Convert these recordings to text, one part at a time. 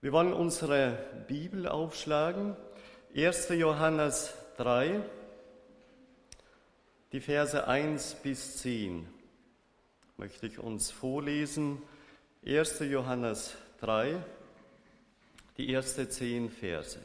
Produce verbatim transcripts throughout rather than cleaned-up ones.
Wir wollen unsere Bibel aufschlagen, erster Johannes drei, die Verse eins bis zehn. Möchte ich uns vorlesen, erster Johannes drei, die ersten zehn Verse.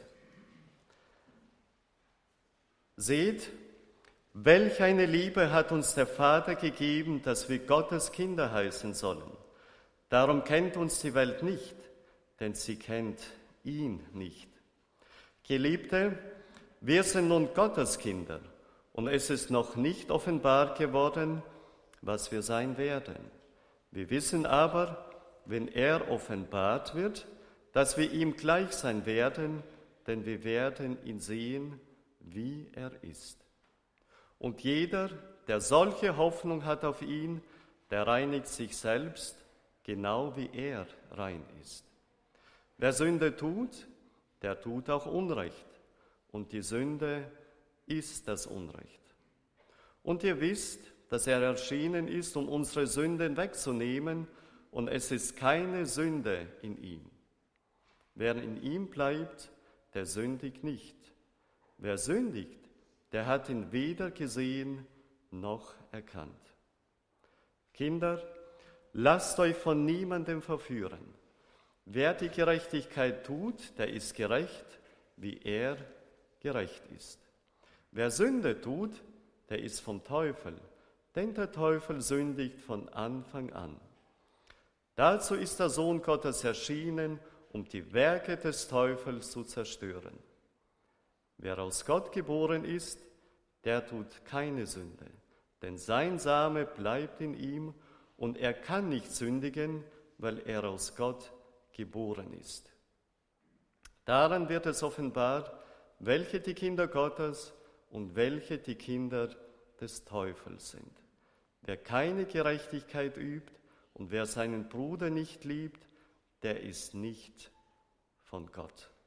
Seht, welch eine Liebe hat uns der Vater gegeben, dass wir Gottes Kinder heißen sollen. Darum kennt uns die Welt nicht, denn sie kennt ihn nicht. Geliebte, wir sind nun Gottes Kinder, und es ist noch nicht offenbar geworden, was wir sein werden. Wir wissen aber, wenn er offenbart wird, dass wir ihm gleich sein werden, denn wir werden ihn sehen, wie er ist. Und jeder, der solche Hoffnung hat auf ihn, der reinigt sich selbst, genau wie er rein ist. Wer Sünde tut, der tut auch Unrecht, und die Sünde ist das Unrecht. Und ihr wisst, dass er erschienen ist, um unsere Sünden wegzunehmen, und es ist keine Sünde in ihm. Wer in ihm bleibt, der sündigt nicht. Wer sündigt, der hat ihn weder gesehen noch erkannt. Kinder, lasst euch von niemandem verführen. Wer die Gerechtigkeit tut, der ist gerecht, wie er gerecht ist. Wer Sünde tut, der ist vom Teufel, denn der Teufel sündigt von Anfang an. Dazu ist der Sohn Gottes erschienen, um die Werke des Teufels zu zerstören. Wer aus Gott geboren ist, der tut keine Sünde, denn sein Same bleibt in ihm und er kann nicht sündigen, weil er aus Gott geboren ist. Daran wird es offenbar, welche die Kinder Gottes und welche die Kinder des Teufels sind. Wer keine Gerechtigkeit übt und wer seinen Bruder nicht liebt, der ist nicht von Gott.